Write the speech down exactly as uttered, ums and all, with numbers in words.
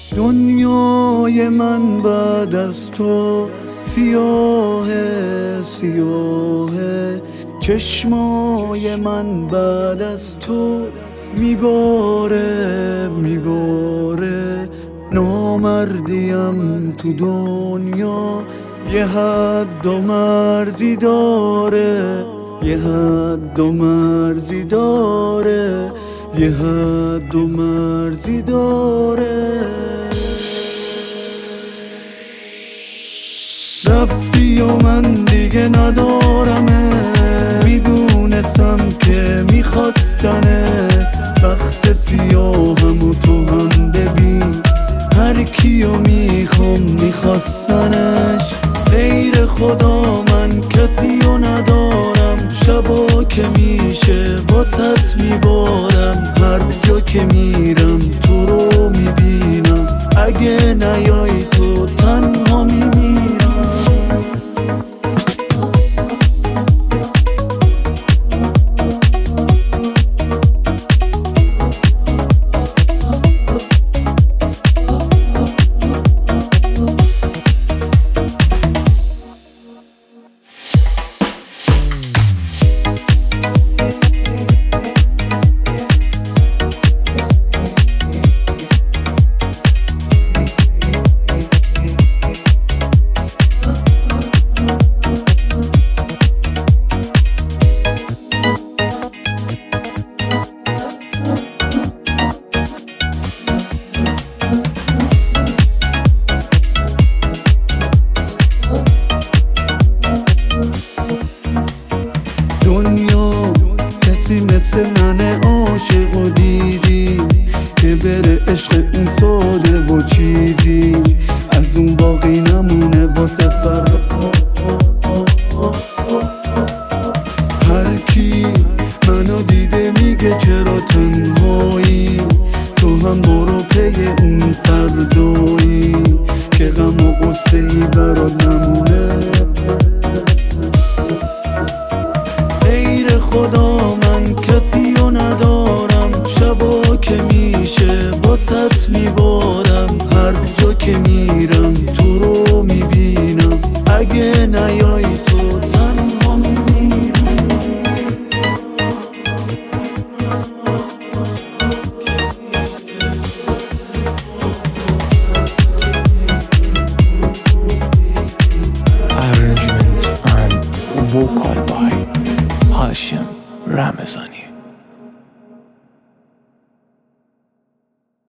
دنیای من بعد از تو سیاه سیاه، چشمای من بعد از تو میباره میباره. نامردیم تو دنیا یه حد و مرزی داره، یه حد و مرزی داره، یه حد و مرزی داره. رفتی و من دیگه ندارمه، میدونستم که میخواستنه. وقت سیاهم و تو هم ببین، هر کیو میخوام میخواستنش. غیر خدا من کسی رو ندارم، شبا که میشه واسط میبارم. هر جا که میرم تو رو میبینم، اگه نیای تو تنها میمیرم. کسی مثل من عاشق و دیدی که بره عشق اون ساده و چیزی، از اون باقی نمونه واسه فرق. هر کی منو دیده میگه چرا تنهایی، تو هم برو پی اون فردایی که غم و غصه ای برات نمونه. غیر خدا من کسی رو ندارم، شبا که میشه واسط میبارم. هر جا که میرم تو رو میبینم، اگه نیای تو تنها میمیرم. Arrangement and vocal by Hashim Ramazani.